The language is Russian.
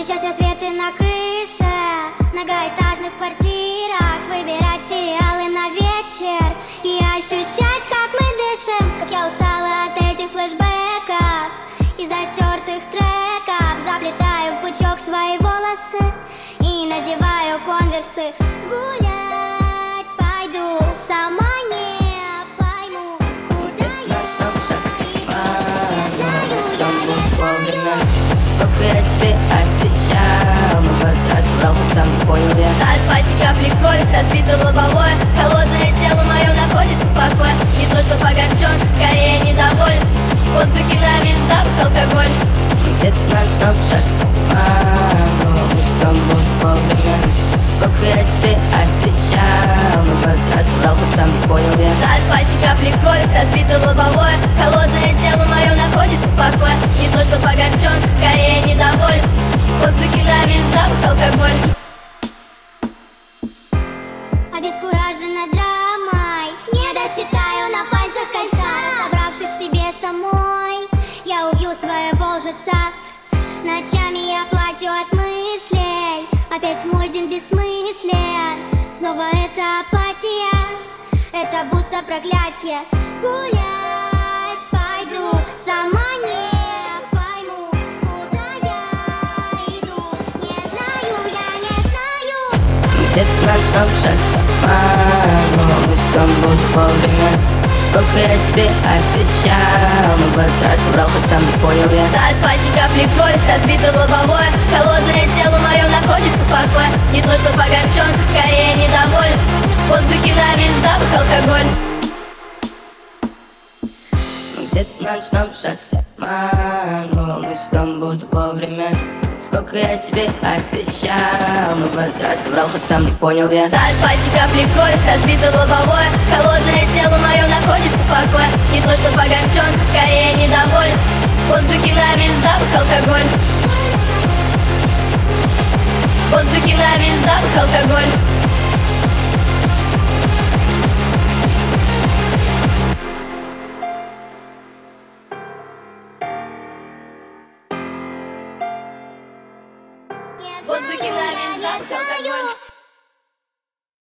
Встречать рассветы на крыше многоэтажных квартирах, выбирать сериалы на вечер и ощущать, как мы дышим. Как я устала от этих флешбеков и затертых треков. Заплетаю в пучок свои волосы и надеваю конверсы. Гулять пойду, сама не пойму, куда я. Сколько я тебе обещал, но в этот раз врал, хоть сам не понял я. На асфальте капли крови, разбито лобовое. Холодное тело мое находится в покое. Не то что погорчен, скорее недоволен. В воздухе навис запах алкоголь. Где-то на ночном часу, но мы с тобой вовремя. Сколько я тебе обещал, но в этот раз врал, хоть сам не понял я. На асфальте капли крови, разбито лобовое. Холодное тело мое находится в покое. Не то что погорчен, скорее недоволен. В воздухе навис запах алкоголь. Обескуражена драмой, не досчитаю на пальцах кольца. Разобравшись в себе самой, я убью своего лжеца. Ночами я плачу от мыслей, опять мой день бессмыслен. Снова это апатия, это будто проклятие. Гулять пойду, сама не пойму, куда я иду. Не знаю, я не знаю. Где-то на ночном часу, но мы с тобой вовремя. Сколько я тебе обещал, но в этот раз врал, хоть сам не понял я. На асфальте капли крови, разбито лобовое. Холодное тело мое находится в покое. Не то что погорчен, скорее недоволен. В воздухе навис запах алкоголь. Где-то на ночном шоссе, но мы с тобой вовремя. Сколько я тебе обещал, но в этот раз врал, хоть сам не понял я. На асфальте капли крови, разбито лобовое. Холодное тело мое находится в покое. Не то что погорчен, скорее недоволен. В воздухе навис запах алкоголь. В воздухе навис запах алкоголь. В воздухе навис запах алкоголь.